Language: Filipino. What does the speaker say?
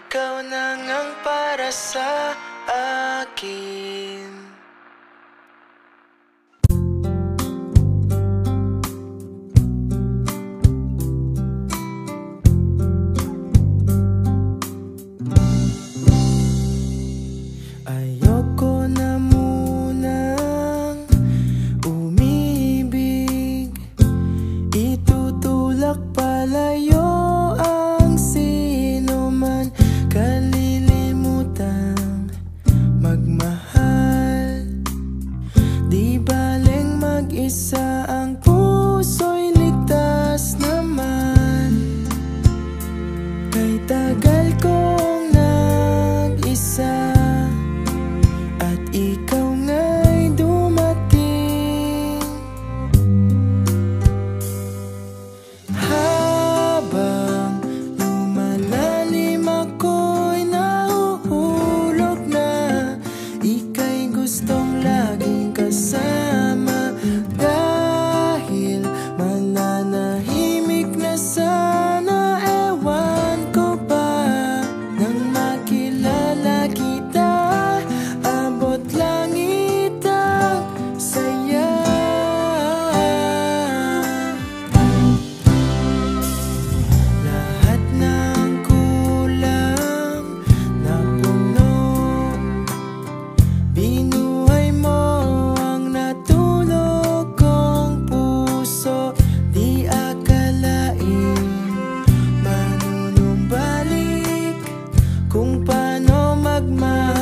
Ikaw na ngang para sa akin. Ayoko na munang umibig, itutulak palayo ang sino man, kalilimutang magmahal. Di baleng mag-isa, ang puso'y ligtas naman. Kay tagal kong nag-isa at ikaw nga'y dumating. Habang lumalalim ako'y nahuhulog na, ika'y gustong laging kasama. Dahil mananahimik na sana, ewan ko ba, nang makilala kita, abot langit ang saya. Lahat ng kulang napuno, binuhay mo ang natulog kong puso. Di akalain manunumbalik kung paano magmahal.